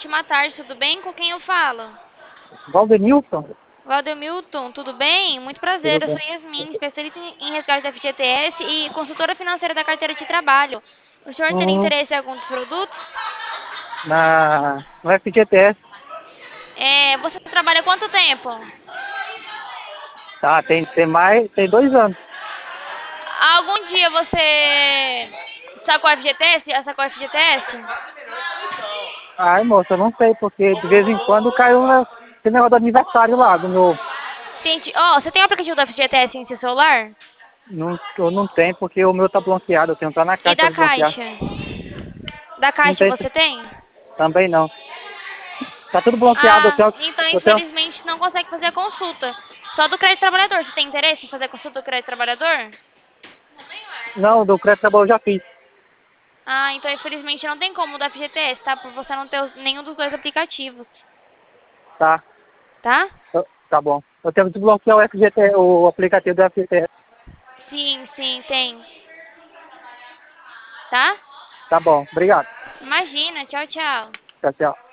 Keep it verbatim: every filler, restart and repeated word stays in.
ótima tarde, tudo bem? Com quem eu falo? Valdenilson? Valdemilton, tudo bem? Muito Tudo prazer, eu sou bem. Yasmin, especialista em em resgate da F G T S e consultora financeira da carteira de trabalho. O senhor teria Uhum. interesse em algum dos produtos? Na, no F G T S. É, você trabalha há quanto tempo? Tá, tem, tem mais, tem dois anos. Algum dia você sacou a F G T S? Já sacou a F G T S? Ai, moça, eu não sei, porque de vez em quando caiu na- esse negócio do aniversário lá, do meu. Entendi. Ó, você tem o aplicativo da F G T S em seu celular? Não, eu não tenho, porque o meu tá bloqueado. Eu tenho que entrar na E caixa pra da desbloquear. Caixa? Da Não Caixa tem, você tem? também não. Tá tudo bloqueado. Eu Ah, tenho, então eu tenho, infelizmente não consegue fazer a consulta. Só do crédito trabalhador. Você tem interesse em fazer a consulta do crédito trabalhador? não, do crédito trabalho eu já fiz. Ah, então infelizmente não tem como o da F G T S, tá? Por você não ter os- nenhum dos dois aplicativos, Tá, tá? eu- tá bom. Eu tenho que desbloquear o F G T, o aplicativo do F G T S. Sim, sim, tem. Tá? Tá bom, obrigado. Imagina, tchau, tchau. Tchau, tchau.